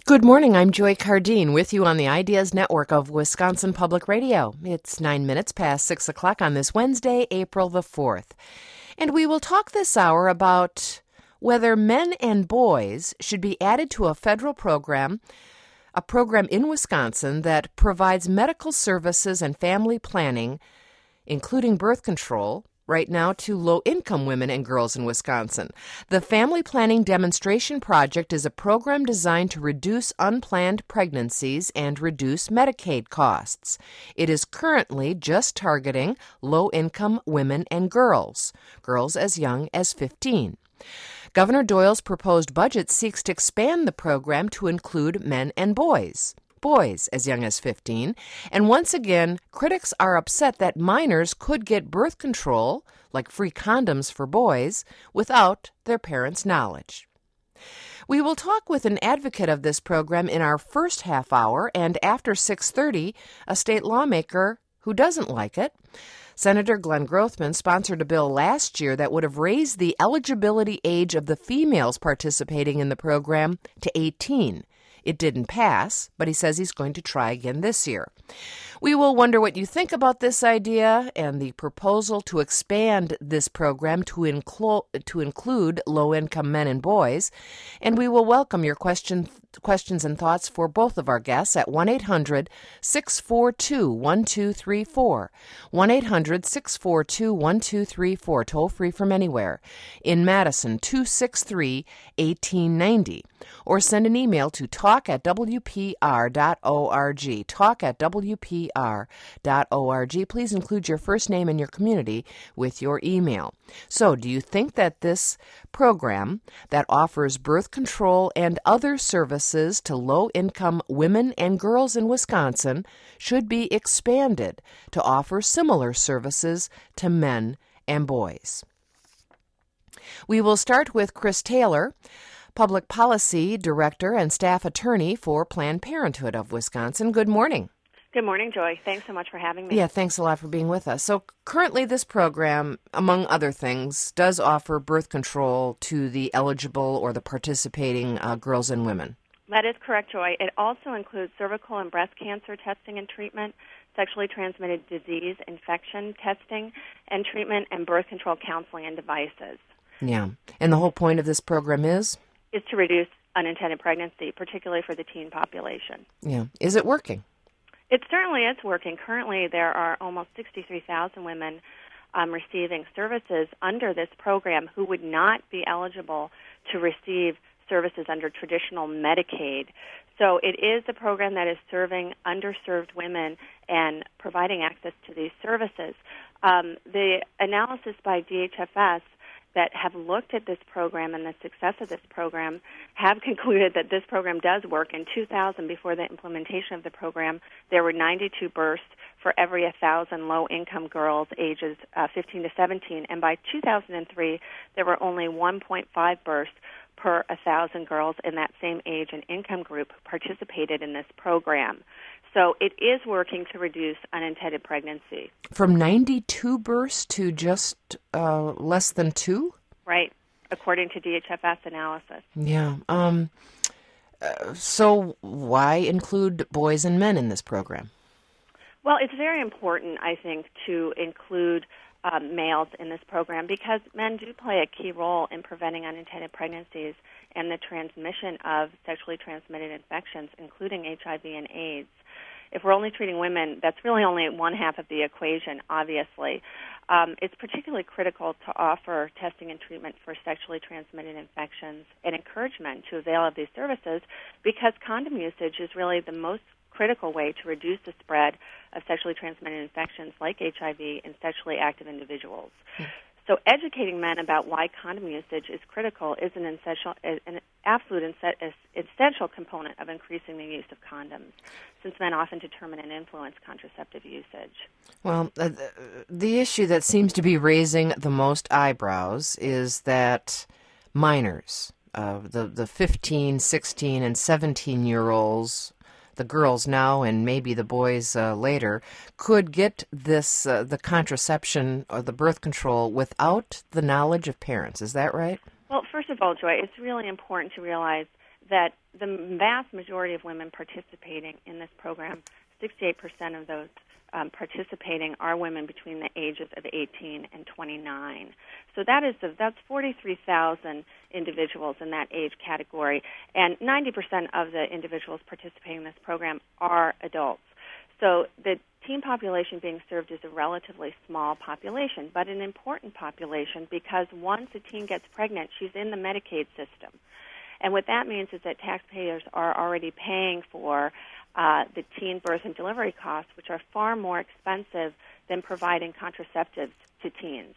Good morning. I'm Joy Cardine with you on the Ideas Network of Wisconsin Public Radio. It's 9 minutes past 6 o'clock on this Wednesday, April the 4th. And we will talk this hour about whether men and boys should be added to a federal program, a program in Wisconsin that provides medical services and family planning, including birth control, right now to low-income women and girls in Wisconsin. The Family Planning Demonstration Project is a program designed to reduce unplanned pregnancies and reduce Medicaid costs. It is currently just targeting low-income women and girls as young as 15. Governor Doyle's proposed budget seeks to expand the program to include men and boys as young as 15, and once again, critics are upset that minors could get birth control, like free condoms for boys, without their parents' knowledge. We will talk with an advocate of this program in our first half hour, and after 6:30, a state lawmaker who doesn't like it. Senator Glenn Grothman sponsored a bill last year that would have raised the eligibility age of the females participating in the program to 18. It didn't pass, but he says he's going to try again this year. We will wonder what you think about this idea and the proposal to expand this program to include low-income men and boys, and we will welcome your questions and thoughts for both of our guests at 1-800-642-1234, 1-800-642-1234, toll-free from anywhere, in Madison, 263-1890, or send an email to talk@wpr.org, talk@wpr.org. Please include your first name and your community with your email. So, do you think that this program that offers birth control and other services to low-income women and girls in Wisconsin should be expanded to offer similar services to men and boys? We will start with Chris Taylor, Public Policy Director and Staff Attorney for Planned Parenthood of Wisconsin. Good morning. Good morning, Joy. Thanks so much for having me. Yeah, thanks a lot for being with us. So currently this program, among other things, does offer birth control to the eligible or the participating girls and women. That is correct, Joy. It also includes cervical and breast cancer testing and treatment, sexually transmitted disease infection testing and treatment, and birth control counseling and devices. Yeah. And the whole point of this program is to reduce unintended pregnancy, particularly for the teen population. Yeah. Is it working? It certainly is working. Currently, there are almost 63,000 women receiving services under this program who would not be eligible to receive services under traditional Medicaid. So it is a program that is serving underserved women and providing access to these services. The analysis by DHFS that have looked at this program and the success of this program have concluded that this program does work. In 2000, before the implementation of the program, there were 92 births for every 1,000 low-income girls ages 15 to 17, and by 2003, there were only 1.5 births per 1,000 girls in that same age and income group participated in this program. So it is working to reduce unintended pregnancy. From 92 births to just less than 2? Right, according to DHFS analysis. Yeah. So why include boys and men in this program? Well, it's very important, I think, to include males in this program because men do play a key role in preventing unintended pregnancies and the transmission of sexually transmitted infections, including HIV and AIDS. If we're only treating women, that's really only one half of the equation, obviously. It's particularly critical to offer testing and treatment for sexually transmitted infections and encouragement to avail of these services because condom usage is really the most critical way to reduce the spread of sexually transmitted infections like HIV in sexually active individuals. So educating men about why condom usage is critical is an absolute essential component of increasing the use of condoms, since men often determine and influence contraceptive usage. Well, the issue that seems to be raising the most eyebrows is that minors, the 15, 16, and 17-year-olds, the girls now and maybe the boys later, could get this the contraception or the birth control without the knowledge of parents. Is that right? Well, first of all, Joy, it's really important to realize that the vast majority of women participating in this program, 68% of those participating are women between the ages of 18 and 29. So that's 43,000 individuals in that age category, and 90% of the individuals participating in this program are adults. So the teen population being served is a relatively small population, but an important population because once a teen gets pregnant, she's in the Medicaid system. And what that means is that taxpayers are already paying for the teen birth and delivery costs, which are far more expensive than providing contraceptives to teens.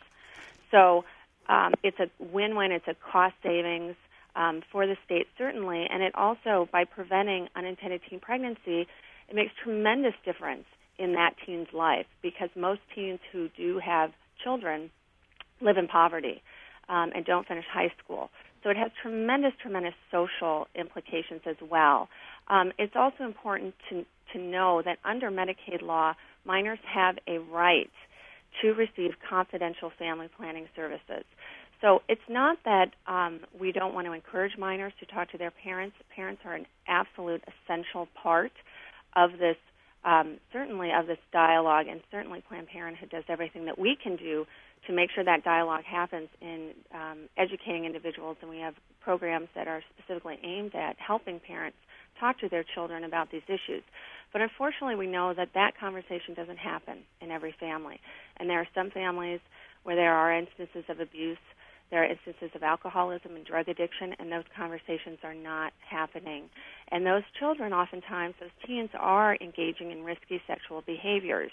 So it's a win-win. It's a cost savings for the state, certainly, and it also, by preventing unintended teen pregnancy, it makes tremendous difference in that teen's life because most teens who do have children live in poverty and don't finish high school. So it has tremendous social implications as well. It's also important to know that under Medicaid law, minors have a right to receive confidential family planning services. So it's not that we don't want to encourage minors to talk to their parents. Parents are an absolute essential part of this, certainly of this dialogue, and certainly Planned Parenthood does everything that we can do to make sure that dialogue happens in educating individuals, and we have programs that are specifically aimed at helping parents talk to their children about these issues. But unfortunately, we know that that conversation doesn't happen in every family, and there are some families where there are instances of abuse, there are instances of alcoholism and drug addiction, and those conversations are not happening. And those children, oftentimes, those teens are engaging in risky sexual behaviors.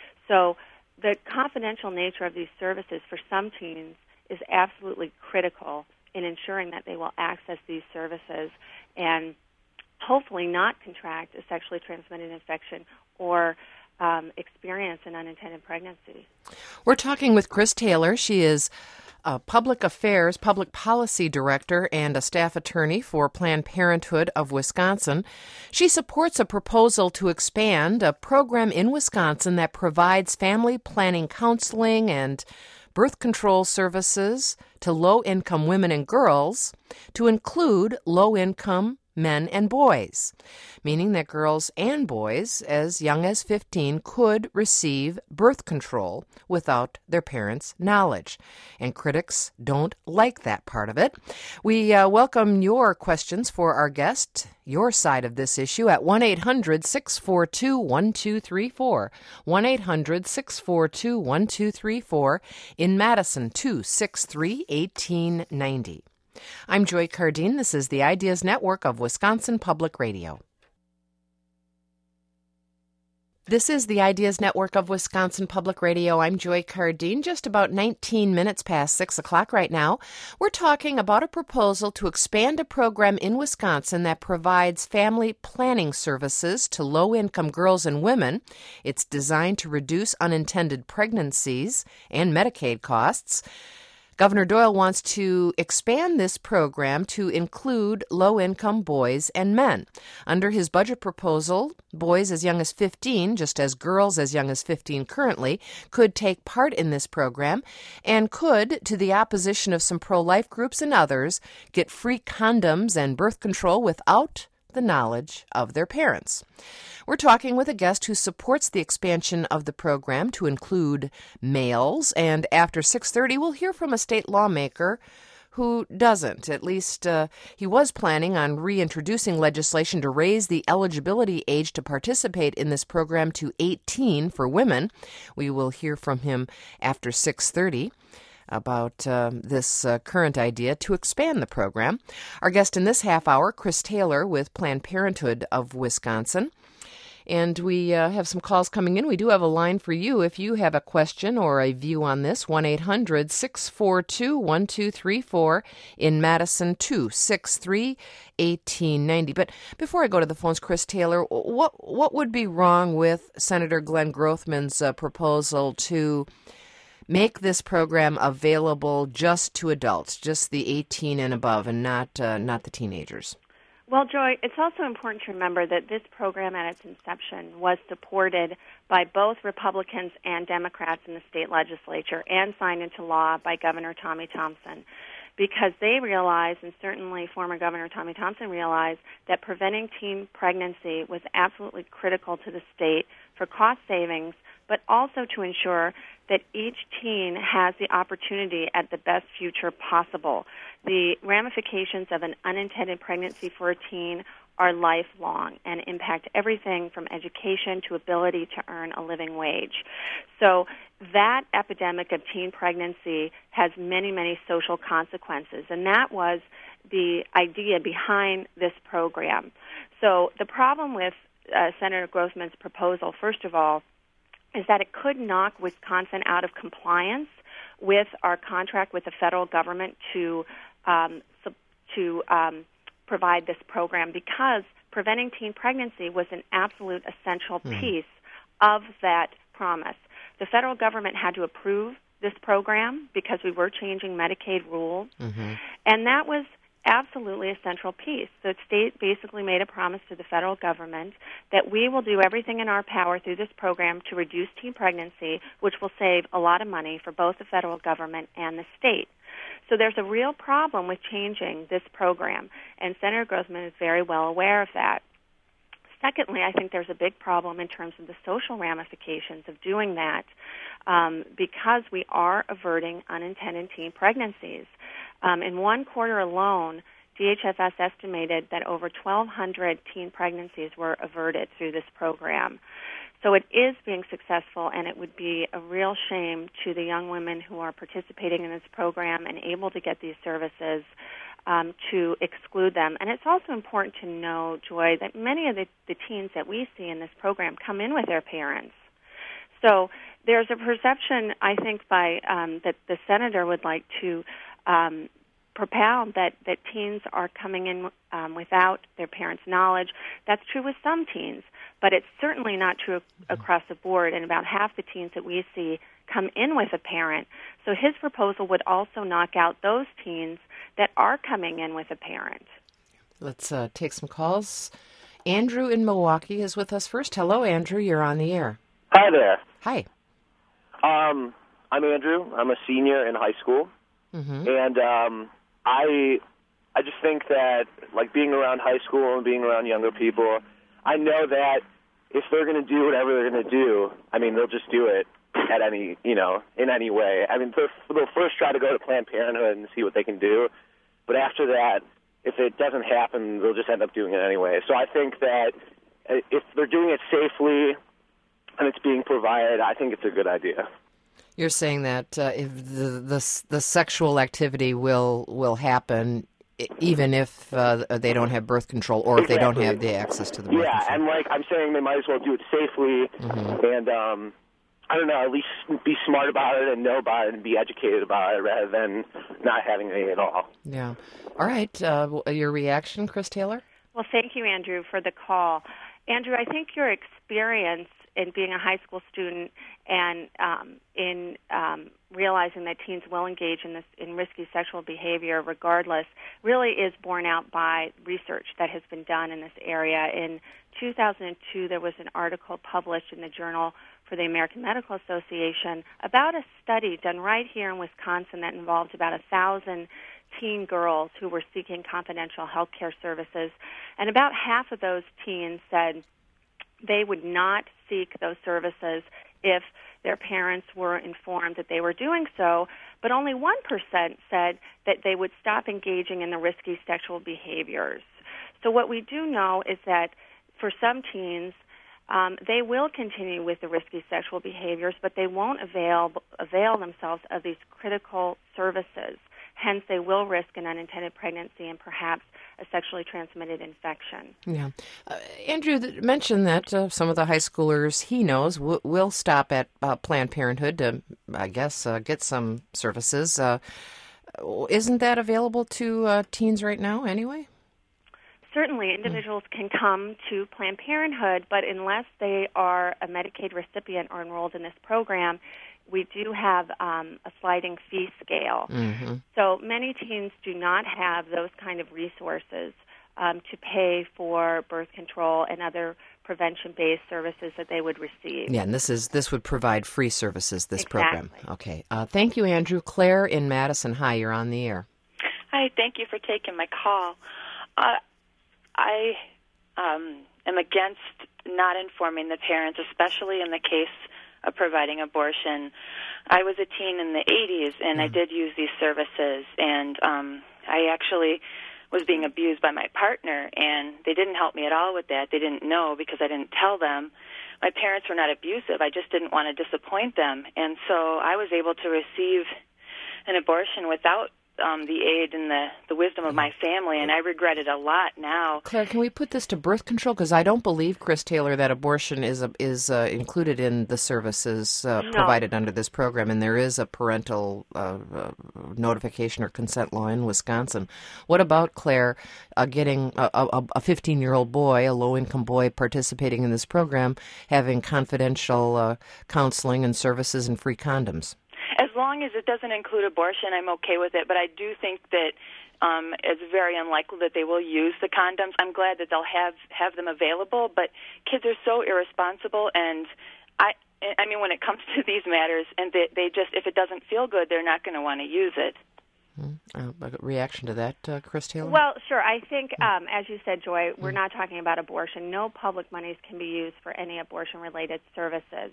So the confidential nature of these services for some teens is absolutely critical in ensuring that they will access these services and hopefully not contract a sexually transmitted infection or experience an unintended pregnancy. We're talking with Chris Taylor. She is a public affairs, public policy director, and a staff attorney for Planned Parenthood of Wisconsin. She supports a proposal to expand a program in Wisconsin that provides family planning counseling and birth control services to low-income women and girls to include low-income men and boys, meaning that girls and boys as young as 15 could receive birth control without their parents' knowledge. And critics don't like that part of it. We welcome your questions for our guest, your side of this issue, at 1-800-642-1234, 1-800-642-1234, in Madison, 263-1890. I'm Joy Cardine. This is the Ideas Network of Wisconsin Public Radio. This is the Ideas Network of Wisconsin Public Radio. I'm Joy Cardine. Just about 19 minutes past 6 o'clock right now. We're talking about a proposal to expand a program in Wisconsin that provides family planning services to low-income girls and women. It's designed to reduce unintended pregnancies and Medicaid costs. Governor Doyle wants to expand this program to include low-income boys and men. Under his budget proposal, boys as young as 15, just as girls as young as 15 currently, could take part in this program and could, to the opposition of some pro-life groups and others, get free condoms and birth control without the knowledge of their parents. We're talking with a guest who supports the expansion of the program to include males, and after 6:30 we'll hear from a state lawmaker who doesn't. At least he was planning on reintroducing legislation to raise the eligibility age to participate in this program to 18 for women. We will hear from him after 6:30. About this current idea to expand the program. Our guest in this half hour, Chris Taylor with Planned Parenthood of Wisconsin. And we have some calls coming in. We do have a line for you if you have a question or a view on this. 1-800-642-1234 in Madison, 263-1890. But before I go to the phones, Chris Taylor, what would be wrong with Senator Glenn Grothman's proposal to make this program available just to adults, just the 18 and above, and not the teenagers? Well, Joy, it's also important to remember that this program at its inception was supported by both Republicans and Democrats in the state legislature and signed into law by Governor Tommy Thompson, because they realized, and certainly former Governor Tommy Thompson realized, that preventing teen pregnancy was absolutely critical to the state for cost savings, but also to ensure that each teen has the opportunity at the best future possible. The ramifications of an unintended pregnancy for a teen are lifelong and impact everything from education to ability to earn a living wage. So that epidemic of teen pregnancy has many, many social consequences, and that was the idea behind this program. So the problem with Senator Grothman's proposal, first of all, is that it could knock Wisconsin out of compliance with our contract with the federal government to provide this program, because preventing teen pregnancy was an absolute essential piece of that promise. The federal government had to approve this program because we were changing Medicaid rules, and that was absolutely a central piece. The state basically made a promise to the federal government that we will do everything in our power through this program to reduce teen pregnancy, which will save a lot of money for both the federal government and the state. So there's a real problem with changing this program, and Senator Grothman is very well aware of that. Secondly, I think there's a big problem in terms of the social ramifications of doing that, because we are averting unintended teen pregnancies. In one quarter alone, DHFS estimated that over 1,200 teen pregnancies were averted through this program. So it is being successful, and it would be a real shame to the young women who are participating in this program and able to get these services to exclude them. And it's also important to know, Joy, that many of the teens that we see in this program come in with their parents. So there's a perception, I think, by that the senator would like to propound that teens are coming in without their parents' knowledge. That's true with some teens, but it's certainly not true across the board, and about half the teens that we see come in with a parent. So his proposal would also knock out those teens that are coming in with a parent. Let's take some calls. Andrew in Milwaukee is with us first. Hello, Andrew. You're on the air. Hi there. Hi. I'm Andrew. I'm a senior in high school, and I just think that, like, being around high school and being around younger people, I know that if they're going to do whatever they're going to do, I mean, they'll just do it at any, in any way. I mean, they'll first try to go to Planned Parenthood and see what they can do, but after that, if it doesn't happen, they'll just end up doing it anyway. So I think that if they're doing it safely and it's being provided, I think it's a good idea. You're saying that if the sexual activity will happen even if they don't have birth control, or if they don't have the access to the birth control. Yeah, and I'm saying they might as well do it safely, and I don't know, at least be smart about it and know about it and be educated about it rather than not having any at all. Yeah. All right. Your reaction, Chris Taylor? Well, thank you, Andrew, for the call. Andrew, I think your experience in being a high school student and in realizing that teens will engage in risky sexual behavior regardless really is borne out by research that has been done in this area. In 2002, there was an article published in the Journal for the American Medical Association about a study done right here in Wisconsin that involved about 1,000 teen girls who were seeking confidential health care services, and about half of those teens said they would not seek those services if their parents were informed that they were doing so, but only 1% said that they would stop engaging in the risky sexual behaviors. So what we do know is that for some teens, they will continue with the risky sexual behaviors, but they won't avail themselves of these critical services. Hence, they will risk an unintended pregnancy and perhaps a sexually transmitted infection. Yeah. Andrew mentioned that some of the high schoolers he knows will stop at Planned Parenthood to, I guess, get some services. Isn't that available to teens right now anyway? Certainly, individuals can come to Planned Parenthood, but unless they are a Medicaid recipient or enrolled in this program, we do have a sliding fee scale. So many teens do not have those kind of resources to pay for birth control and other prevention-based services that they would receive. Yeah, and this would provide free services, this Exactly. program. Okay. Thank you, Andrew. Claire in Madison. Hi, you're on the air. Hi, thank you for taking my call. I am against not informing the parents, especially in the case of providing abortion. I was a teen in the 80s, and I did use these services, and I actually was being abused by my partner, and they didn't help me at all with that. They didn't know because I didn't tell them. My parents were not abusive. I just didn't want to disappoint them, and so I was able to receive an abortion without the aid and the wisdom of my family, and I regret it a lot now. Claire, can we put this to birth control? Because I don't believe, Chris Taylor, that abortion is included in the services provided under this program, and there is a parental notification or consent law in Wisconsin. What about, Claire, getting a 15-year-old boy, a low-income boy, participating in this program, having confidential counseling and services and free condoms? As long as it doesn't include abortion, I'm okay with it. But I do think that it's very unlikely that they will use the condoms. I'm glad that they'll have them available. But kids are so irresponsible, and I mean, when it comes to these matters, and they just, if it doesn't feel good, they're not going to want to use it. A reaction to that, Chris Taylor? Well, sure. I think, as you said, Joy, we're not talking about abortion. No public monies can be used for any abortion-related services.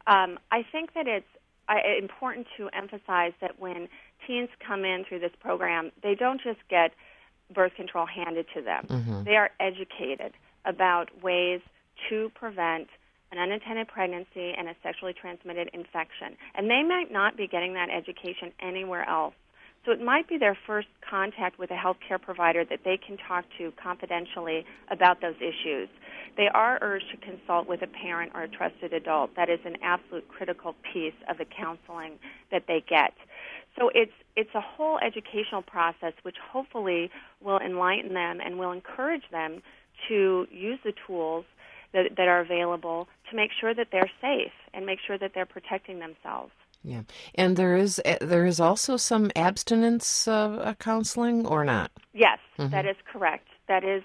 I think that it's important to emphasize that when teens come in through this program, they don't just get birth control handed to them. Mm-hmm. They are educated about ways to prevent an unintended pregnancy and a sexually transmitted infection. And they might not be getting that education anywhere else. So it might be their first contact with a healthcare provider that they can talk to confidentially about those issues. They are urged to consult with a parent or a trusted adult. That is an absolute critical piece of the counseling that they get. So it's a whole educational process which hopefully will enlighten them and will encourage them to use the tools that are available to make sure that they're safe and make sure that they're protecting themselves. Yeah, and there is also some abstinence counseling, or not? Yes, that is correct. That is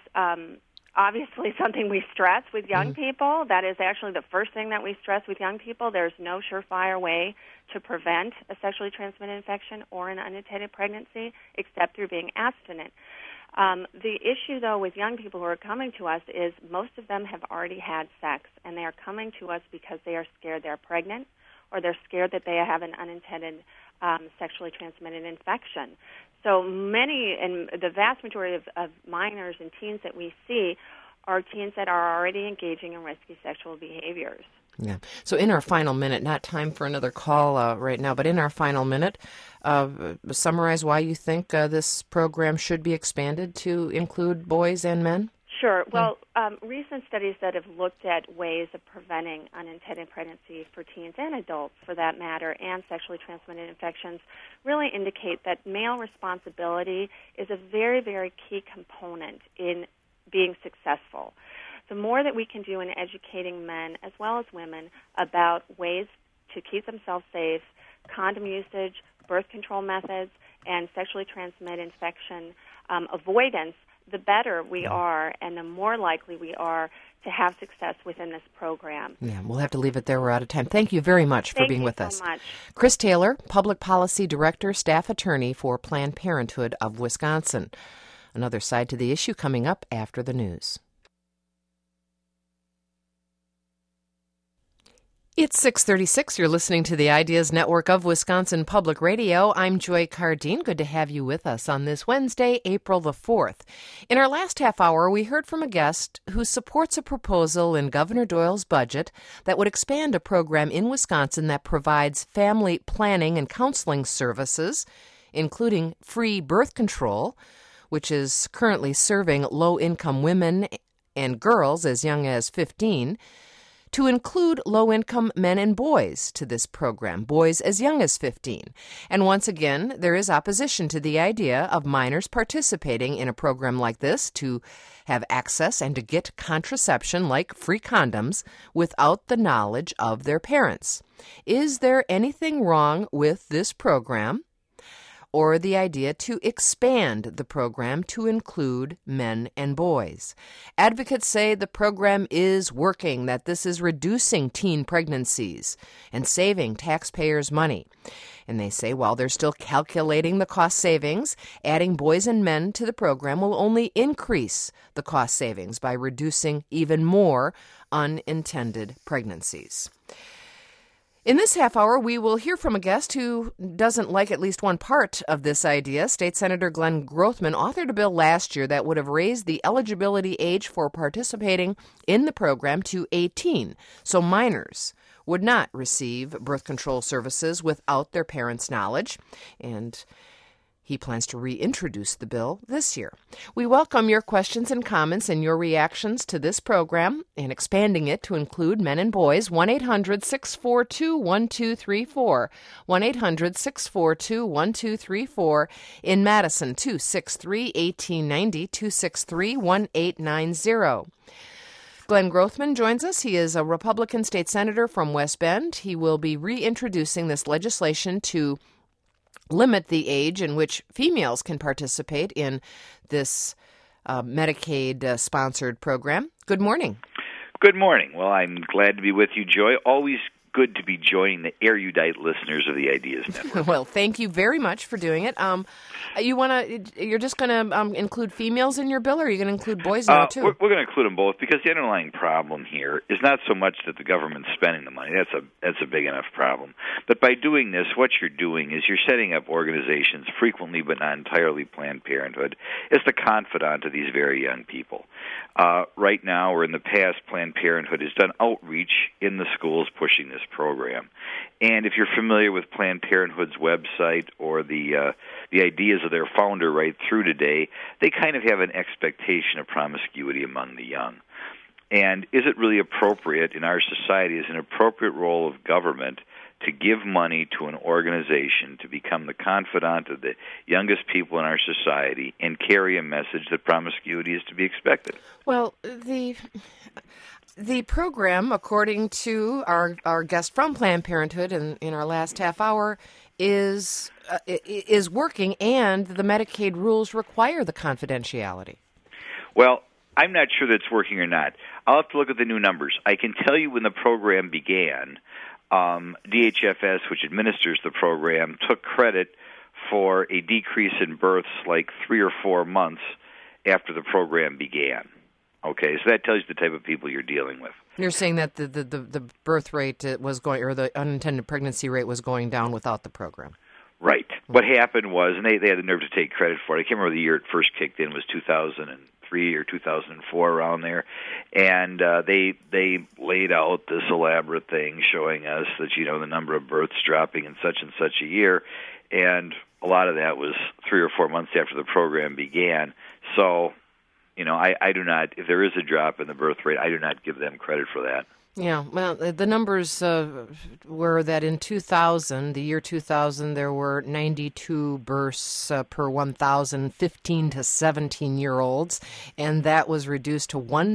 obviously something we stress with young people. That is actually the first thing that we stress with young people. There's no surefire way to prevent a sexually transmitted infection or an unintended pregnancy except through being abstinent. The issue, though, with young people who are coming to us is most of them have already had sex, and they are coming to us because they are scared they're pregnant, or they're scared that they have an unintended sexually transmitted infection. So many, and the vast majority of minors and teens that we see are teens that are already engaging in risky sexual behaviors. Yeah. So in our final minute, not time for another call right now, but in our final minute, summarize why you think this program should be expanded to include boys and men? Sure. Well, recent studies that have looked at ways of preventing unintended pregnancy for teens and adults, for that matter, and sexually transmitted infections really indicate that male responsibility is a very, very key component in being successful. The more that we can do in educating men as well as women about ways to keep themselves safe, condom usage, birth control methods, and sexually transmitted infection avoidance, the better we are and the more likely we are to have success within this program. Yeah, we'll have to leave it there. We're out of time. Thank you very much for being with us. Thank you so much. Chris Taylor, Public Policy Director, Staff Attorney for Planned Parenthood of Wisconsin. Another side to the issue coming up after the news. It's 6:36. You're listening to the Ideas Network of Wisconsin Public Radio. I'm Joy Cardine. Good to have you with us on this Wednesday, April the 4th. In our last half hour, we heard from a guest who supports a proposal in Governor Doyle's budget that would expand a program in Wisconsin that provides family planning and counseling services, including free birth control, which is currently serving low-income women and girls as young as 15, to include low-income men and boys to this program, boys as young as 15. And once again, there is opposition to the idea of minors participating in a program like this to have access and to get contraception like free condoms without the knowledge of their parents. Is there anything wrong with this program? or the idea to expand the program to include men and boys. Advocates say the program is working, that this is reducing teen pregnancies and saving taxpayers money. And they say while they're still calculating the cost savings, adding boys and men to the program will only increase the cost savings by reducing even more unintended pregnancies. In this half hour, we will hear from a guest who doesn't like at least one part of this idea. State Senator Glenn Grothman authored a bill last year that would have raised the eligibility age for participating in the program to 18, so minors would not receive birth control services without their parents' knowledge, and he plans to reintroduce the bill this year. We welcome your questions and comments and your reactions to this program and expanding it to include men and boys. 1-800-642-1234. 1-800-642-1234. In Madison, 263-1890, 263-1890. Glenn Grothman joins us. He is a Republican state senator from West Bend. He will be reintroducing this legislation to limit the age in which females can participate in this Medicaid-sponsored program. Good morning. Good morning. Well, I'm glad to be with you, Joy. Always good to be joining the erudite listeners of the Ideas Network. Well, thank you very much for doing it. You're just going to include females in your bill, or are you going to include boys now too? We're going to include them both because the underlying problem here is not so much that the government's spending the money. That's a big enough problem. But by doing this, what you're doing is you're setting up organizations, frequently but not entirely Planned Parenthood, as the confidant of these very young people. Right now, or in the past, Planned Parenthood has done outreach in the schools pushing this program. And if you're familiar with Planned Parenthood's website or the ideas of their founder right through today, they kind of have an expectation of promiscuity among the young. And is it really appropriate in our society, is an appropriate role of government to give money to an organization to become the confidant of the youngest people in our society and carry a message that promiscuity is to be expected? Well, the program, according to our guest from Planned Parenthood in our last half hour, is working, and the Medicaid rules require the confidentiality. Well, I'm not sure that's working or not. I'll have to look at the new numbers. I can tell you when the program began, DHFS, which administers the program, took credit for a decrease in births like 3 or 4 months after the program began. Okay, so that tells you the type of people you're dealing with. You're saying that the birth rate was going, or the unintended pregnancy rate was going down without the program. Right. What happened was, and they had the nerve to take credit for it. I can't remember the year it first kicked in. It was 2003 or 2004, around there. And they laid out this elaborate thing showing us that, the number of births dropping in such and such a year. And a lot of that was 3 or 4 months after the program began. So, I do not, if there is a drop in the birth rate, I do not give them credit for that. Yeah, well, the numbers were that in 2000, the year 2000, there were 92 births per 1,000 15 to 17-year-olds, and that was reduced to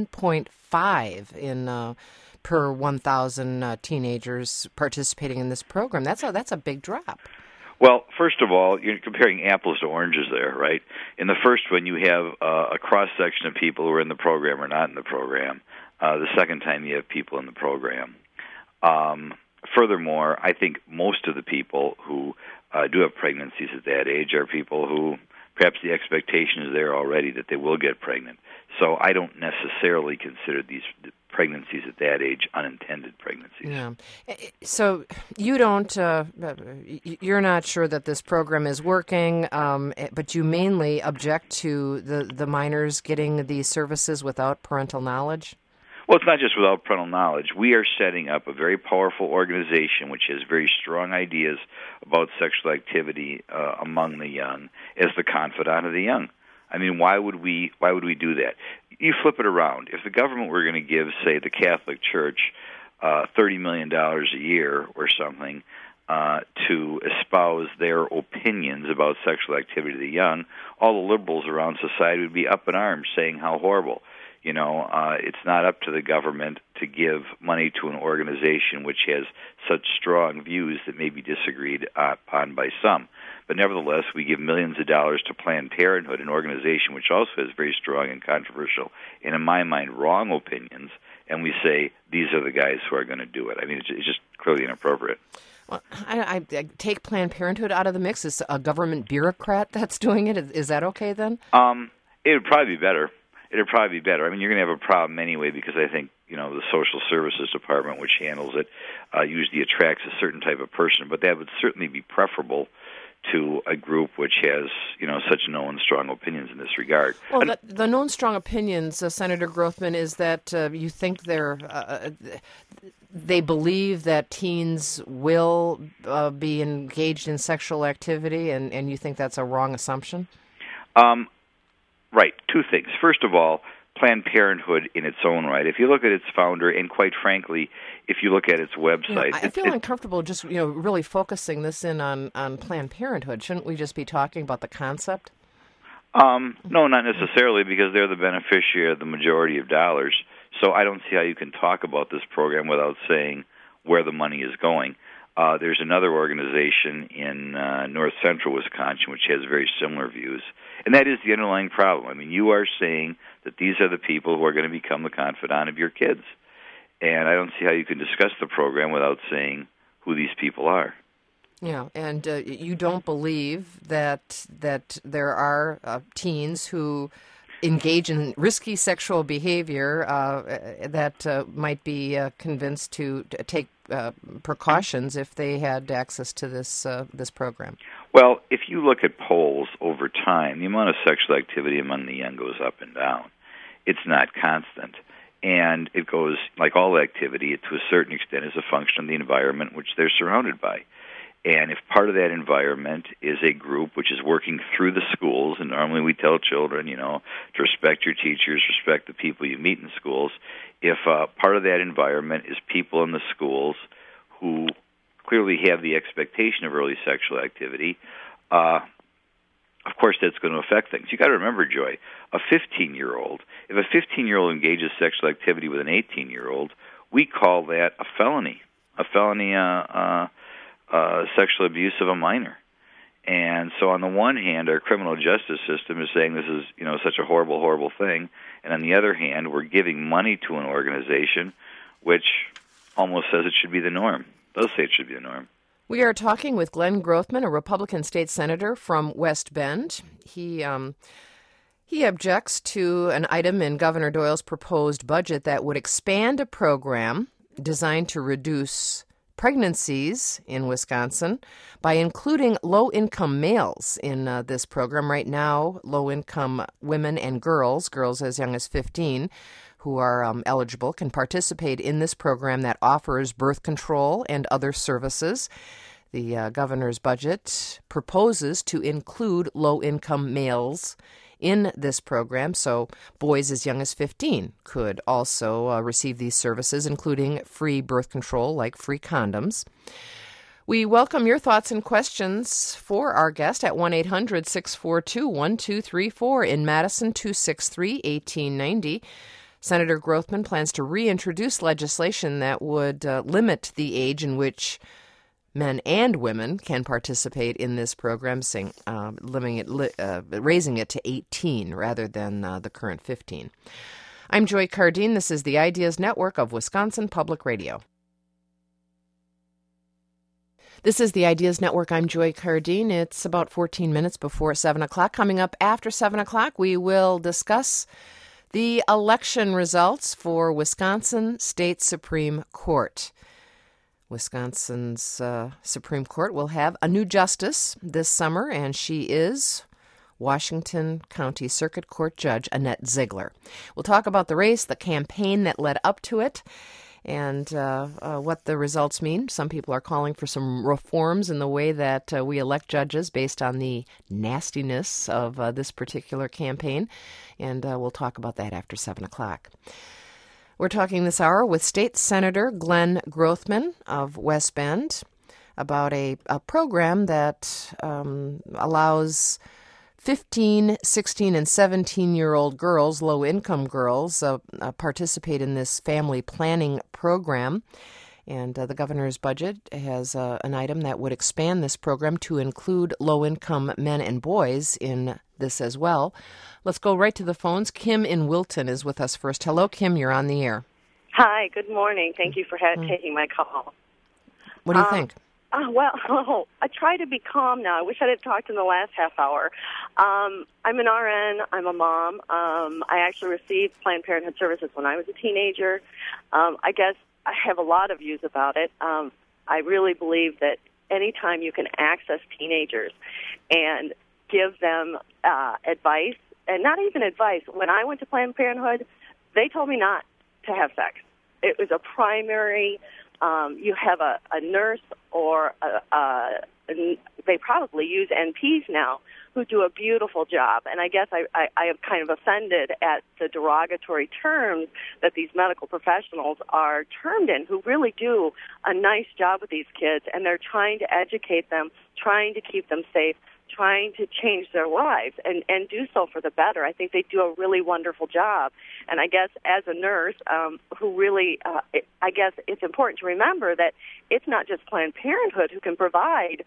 1.5 per 1,000 teenagers participating in this program. That's a big drop. Well, first of all, you're comparing apples to oranges there, right? In the first one, you have a cross-section of people who are in the program or not in the program. The second time, you have people in the program. Furthermore, I think most of the people who do have pregnancies at that age are people who perhaps the expectation is there already that they will get pregnant. So I don't necessarily consider these pregnancies at that age unintended pregnancies. Yeah. So you don't, you're not sure that this program is working, but you mainly object to the minors getting these services without parental knowledge? Well, it's not just without parental knowledge. We are setting up a very powerful organization which has very strong ideas about sexual activity among the young as the confidant of the young. I mean, why would we do that? You flip it around. If the government were going to give, say, the Catholic Church $30 million a year or something to espouse their opinions about sexual activity of the young, all the liberals around society would be up in arms saying how horrible. It's not up to the government to give money to an organization which has such strong views that may be disagreed upon by some. But nevertheless, we give millions of dollars to Planned Parenthood, an organization which also has very strong and controversial, and in my mind, wrong opinions, and we say, these are the guys who are going to do it. I mean, it's just clearly inappropriate. Well, I take Planned Parenthood out of the mix. It's a government bureaucrat that's doing it. Is that okay then? It would probably be better. It'd probably be better. I mean, you're going to have a problem anyway because I think, the Social Services Department, which handles it, usually attracts a certain type of person. But that would certainly be preferable to a group which has, such known strong opinions in this regard. Well, the known strong opinions, Senator Grothman, is that you think they believe that teens will be engaged in sexual activity, and you think that's a wrong assumption? Right. Two things. First of all, Planned Parenthood in its own right. If you look at its founder, and quite frankly, if you look at its website... I feel uncomfortable just, really focusing this in on Planned Parenthood. Shouldn't we just be talking about the concept? No, not necessarily, because they're the beneficiary of the majority of dollars. So I don't see how you can talk about this program without saying where the money is going. There's another organization in north central Wisconsin which has very similar views, and that is the underlying problem. I mean, you are saying that these are the people who are going to become the confidant of your kids, and I don't see how you can discuss the program without saying who these people are. Yeah, and you don't believe that there are teens who engage in risky sexual behavior that might be convinced to take precautions if they had access to this program? Well, if you look at polls over time, the amount of sexual activity among the young goes up and down. It's not constant. And it goes, like all activity, to a certain extent is a function of the environment which they're surrounded by. And if part of that environment is a group which is working through the schools, and normally we tell children, to respect your teachers, respect the people you meet in schools, if part of that environment is people in the schools who clearly have the expectation of early sexual activity, of course that's going to affect things. You got to remember, Joy, if a 15-year-old engages sexual activity with an 18-year-old, we call that a felony. Sexual abuse of a minor. And so on the one hand, our criminal justice system is saying this is, such a horrible, horrible thing. And on the other hand, we're giving money to an organization which almost says it should be the norm. Does say it should be the norm. We are talking with Glenn Grothman, a Republican state senator from West Bend. He objects to an item in Governor Doyle's proposed budget that would expand a program designed to reduce pregnancies in Wisconsin by including low-income males in this program. Right now, low-income women and girls as young as 15, who are eligible, can participate in this program that offers birth control and other services. The governor's budget proposes to include low-income males in this program, so boys as young as 15 could also receive these services, including free birth control, like free condoms. We welcome your thoughts and questions for our guest at 1-800-642-1234, in Madison, 263-1890. Senator Grothman plans to reintroduce legislation that would limit the age in which men and women can participate in this program, raising it to 18 rather than the current 15. I'm Joy Cardine. This is the Ideas Network of Wisconsin Public Radio. This is the Ideas Network. I'm Joy Cardine. It's about 14 minutes before 7 o'clock. Coming up after 7 o'clock, we will discuss the election results for Wisconsin State Supreme Court. Wisconsin's Supreme Court will have a new justice this summer, and she is Washington County Circuit Court Judge Annette Ziegler. We'll talk about the race, the campaign that led up to it, and what the results mean. Some people are calling for some reforms in the way that we elect judges based on the nastiness of this particular campaign, and we'll talk about that after 7 o'clock. We're talking this hour with State Senator Glenn Grothman of West Bend about a program that allows 15, 16, and 17-year-old girls, low-income girls, participate in this family planning program. And the governor's budget has an item that would expand this program to include low-income men and boys in this as well. Let's go right to the phones. Kim in Wilton is with us first. Hello, Kim. You're on the air. Hi. Good morning. Thank you for taking my call. What do you think? I try to be calm now. I wish I had talked in the last half hour. I'm an RN. I'm a mom. I actually received Planned Parenthood services when I was a teenager. I guess I have a lot of views about it. I really believe that anytime you can access teenagers and give them advice, and not even advice. When I went to Planned Parenthood, they told me not to have sex. It was a primary. You have a nurse or they probably use NPs now who do a beautiful job. And I guess I am kind of offended at the derogatory terms that these medical professionals are termed in, who really do a nice job with these kids, and they're trying to educate them, trying to keep them safe, trying to change their lives and do so for the better. I think they do a really wonderful job. And I guess as a nurse who really, I guess it's important to remember that it's not just Planned Parenthood who can provide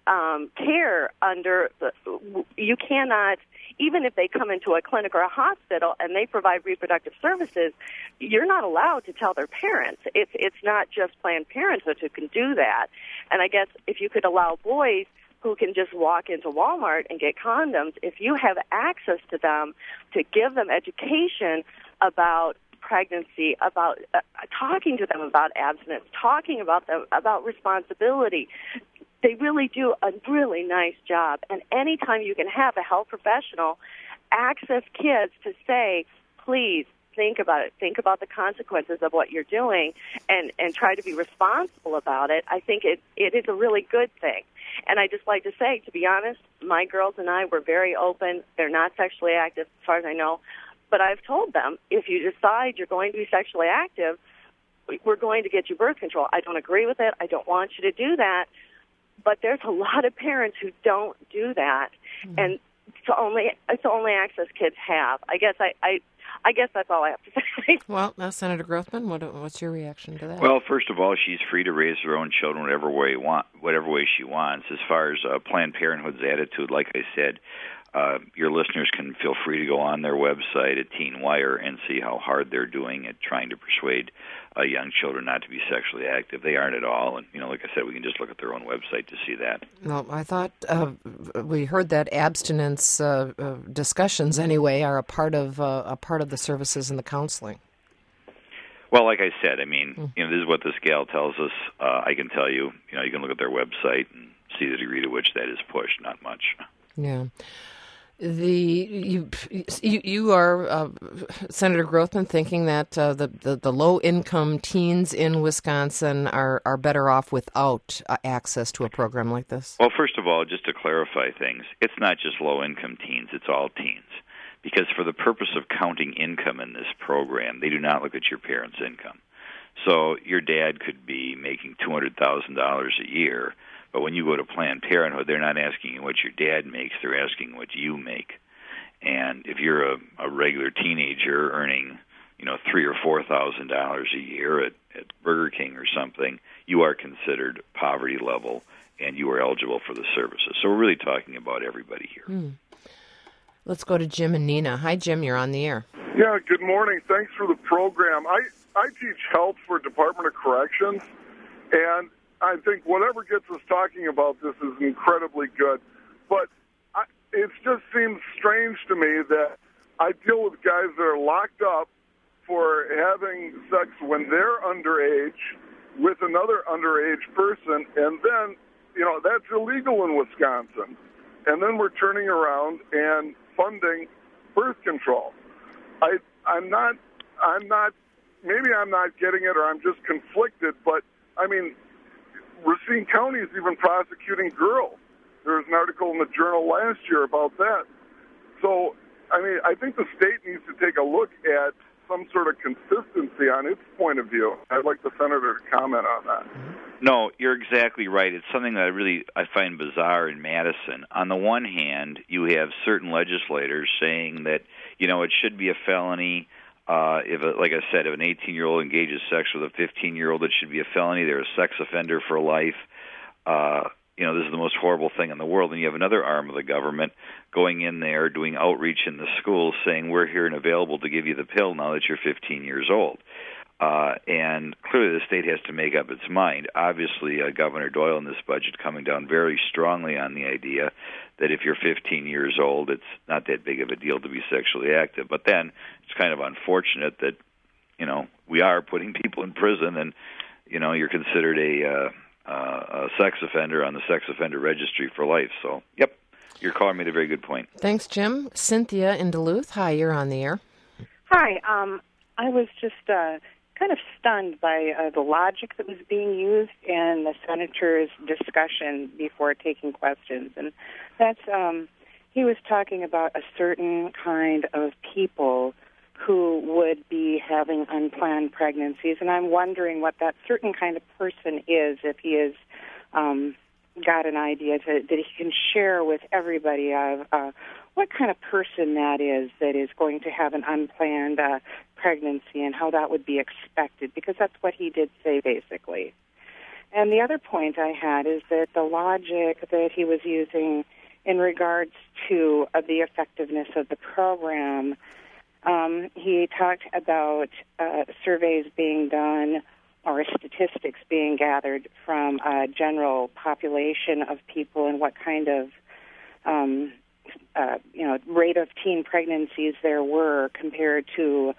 care under you cannot, even if they come into a clinic or a hospital and they provide reproductive services, you're not allowed to tell their parents. It's not just Planned Parenthood who can do that. And I guess if you could allow boys who can just walk into Walmart and get condoms, if you have access to them to give them education about pregnancy, about talking to them about abstinence, talking about them about responsibility, they really do a really nice job. And anytime you can have a health professional access kids to say, please, think about it. Think about the consequences of what you're doing and try to be responsible about it. I think it is a really good thing. And I just like to say, to be honest, my girls and I were very open. They're not sexually active, as far as I know. But I've told them, if you decide you're going to be sexually active, we're going to get you birth control. I don't agree with it. I don't want you to do that. But there's a lot of parents who don't do that. Mm-hmm. And it's the only access kids have. I guess that's all I have to say. Well, now, Senator Grothman, what's your reaction to that? Well, first of all, she's free to raise her own children whatever way she wants. As far as Planned Parenthood's attitude, like I said, your listeners can feel free to go on their website at Teen Wire and see how hard they're doing at trying to persuade young children not to be sexually active. They aren't at all. And, like I said, we can just look at their own website to see that. Well, I thought we heard that abstinence discussions, anyway, are a part of the services and the counseling. Well, like I said, this is what this gal tells us. I can tell you, you can look at their website and see the degree to which that is pushed, not much. Yeah. You are Senator Grothman thinking that the low income teens in Wisconsin are better off without access to a program like this? Well, first of all, just to clarify things, it's not just low income teens; it's all teens. Because for the purpose of counting income in this program, they do not look at your parents' income. So your dad could be making $200,000 a year. But when you go to Planned Parenthood, they're not asking you what your dad makes; they're asking what you make. And if you're a regular teenager earning, $3,000 or $4,000 a year at Burger King or something, you are considered poverty level, and you are eligible for the services. So we're really talking about everybody here. Let's go to Jim and Nina. Hi, Jim. You're on the air. Yeah. Good morning. Thanks for the program. I teach health for Department of Corrections, and I think whatever gets us talking about this is incredibly good. But it just seems strange to me that I deal with guys that are locked up for having sex when they're underage with another underage person, and then, that's illegal in Wisconsin. And then we're turning around and funding birth control. I'm not, maybe I'm not getting it, or I'm just conflicted, but, Racine County is even prosecuting girls. There was an article in the Journal last year about that. So, I think the state needs to take a look at some sort of consistency on its point of view. I'd like the senator to comment on that. No, you're exactly right. It's something that I find bizarre in Madison. On the one hand, you have certain legislators saying that, it should be a felony. Like I said, if an 18-year-old engages sex with a 15-year-old, it should be a felony. They're a sex offender for life. This is the most horrible thing in the world. And you have another arm of the government going in there, doing outreach in the schools, saying, we're here and available to give you the pill now that you're 15 years old. And clearly the state has to make up its mind. Obviously, Governor Doyle in this budget coming down very strongly on the idea that if you're 15 years old, it's not that big of a deal to be sexually active. But then it's kind of unfortunate that, we are putting people in prison and, you're considered a sex offender on the sex offender registry for life. So, yep, your caller made a very good point. Thanks, Jim. Cynthia in Duluth. Hi, you're on the air. Hi. I was just kind of stunned by the logic that was being used in the senator's discussion before taking questions. And that's, he was talking about a certain kind of people who would be having unplanned pregnancies. And I'm wondering what that certain kind of person is, if he has got an idea that he can share with everybody of what kind of person that is going to have an unplanned pregnancy and how that would be expected, because that's what he did say, basically. And the other point I had is that the logic that he was using in regards to the effectiveness of the program, he talked about surveys being done or statistics being gathered from a general population of people and what kind of rate of teen pregnancies there were compared to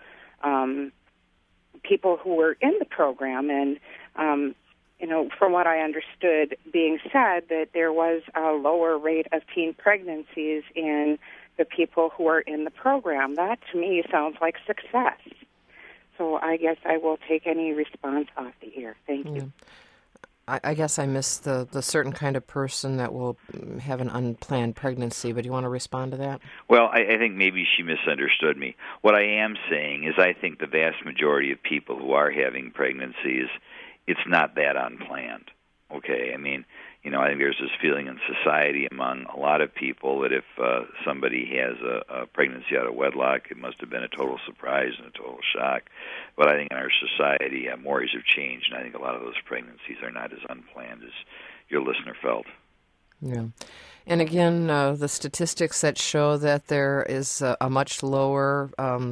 people who were in the program. And, from what I understood being said, that there was a lower rate of teen pregnancies in the people who are in the program. That, to me, sounds like success. So I guess I will take any response off the air. Thank you. I guess I missed the certain kind of person that will have an unplanned pregnancy, but do you want to respond to that? Well, I think maybe she misunderstood me. What I am saying is I think the vast majority of people who are having pregnancies, it's not that unplanned, okay? I mean, I think there's this feeling in society among a lot of people that if somebody has a pregnancy out of wedlock, it must have been a total surprise and a total shock. But I think in our society, mores have changed, and I think a lot of those pregnancies are not as unplanned as your listener felt. Yeah. And again, the statistics that show that there is a much lower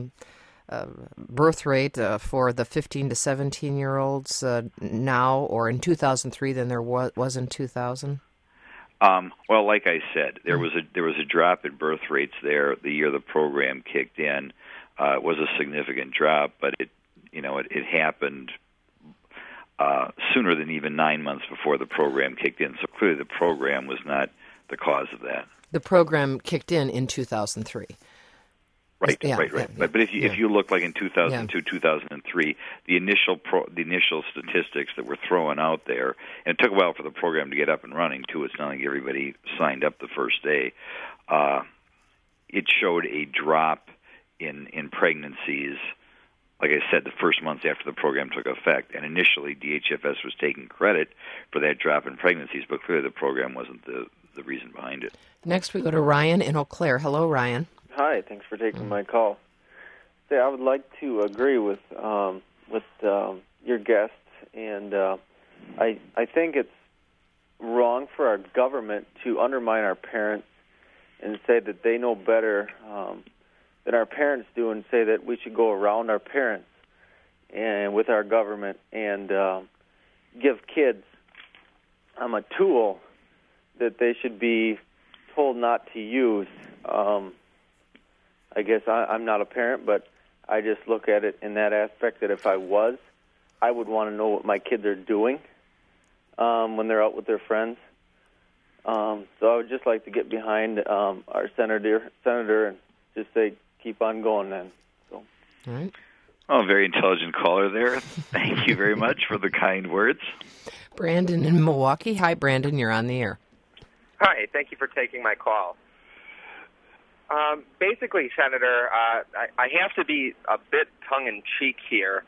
birth rate for the 15 to 17-year-olds now or in 2003 than there was in 2000? Well, like I said, there was a drop in birth rates there the year the program kicked in. It was a significant drop, but it happened sooner than even 9 months before the program kicked in. So clearly, the program was not the cause of that. The program kicked in 2003. Right, yeah, right. Yeah, but if you look like in 2002, 2003, the initial statistics that were thrown out there, and it took a while for the program to get up and running too. It's not like everybody signed up the first day. It showed a drop in pregnancies. Like I said, the first months after the program took effect, and initially DHFS was taking credit for that drop in pregnancies, but clearly the program wasn't the reason behind it. Next, we go to Ryan in Eau Claire. Hello, Ryan. Hi, thanks for taking my call. I would like to agree with your guest, and I think it's wrong for our government to undermine our parents and say that they know better than our parents do, and say that we should go around our parents and with our government and give kids a tool that they should be told not to use. I guess I'm not a parent, but I just look at it in that aspect that if I was, I would want to know what my kids are doing when they're out with their friends. So I would just like to get behind our senator and just say, keep on going then. So. All right. Oh, very intelligent caller there. Thank you very much for the kind words. Brandon in Milwaukee. Hi, Brandon. You're on the air. Hi. Thank you for taking my call. Basically, Senator, I have to be a bit tongue-in-cheek here.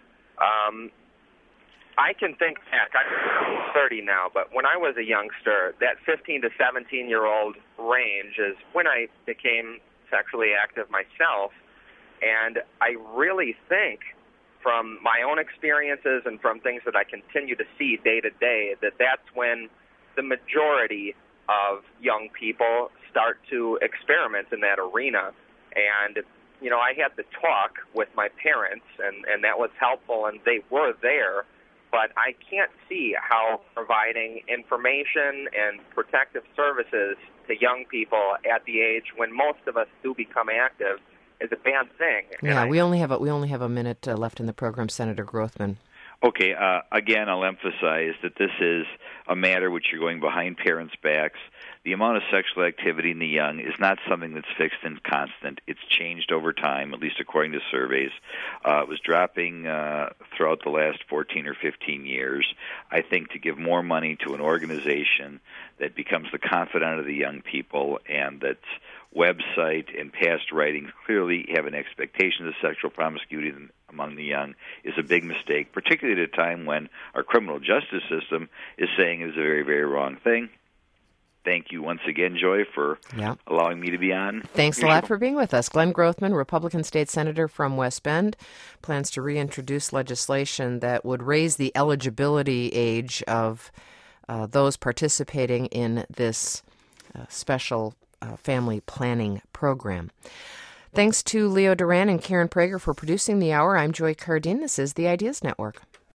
I can think back. I'm 30 now, but when I was a youngster, that 15 to 17-year-old range is when I became sexually active myself. And I really think, from my own experiences and from things that I continue to see day to day, that that's when the majority of young people start to experiment in that arena. And, you know, I had to talk with my parents, and that was helpful, and they were there. But I can't see how providing information and protective services to young people at the age when most of us do become active is a bad thing. Yeah, we only have a minute left in the program, Senator Grothman. Okay, again, I'll emphasize that this is a matter which you're going behind parents' backs. The amount of sexual activity in the young is not something that's fixed and constant. It's changed over time, at least according to surveys. It was dropping throughout the last 14 or 15 years. I think to give more money to an organization that becomes the confidant of the young people and that's website and past writings clearly have an expectation of sexual promiscuity among the young is a big mistake, particularly at a time when our criminal justice system is saying it is a very, very wrong thing. Thank you once again, Joy, for allowing me to be on. Thanks a lot for being with us. Glenn Grothman, Republican State Senator from West Bend, plans to reintroduce legislation that would raise the eligibility age of those participating in this special family planning program. Thanks to Leo Duran and Karen Prager for producing the hour. I'm Joy Cardin. This is the Ideas Network.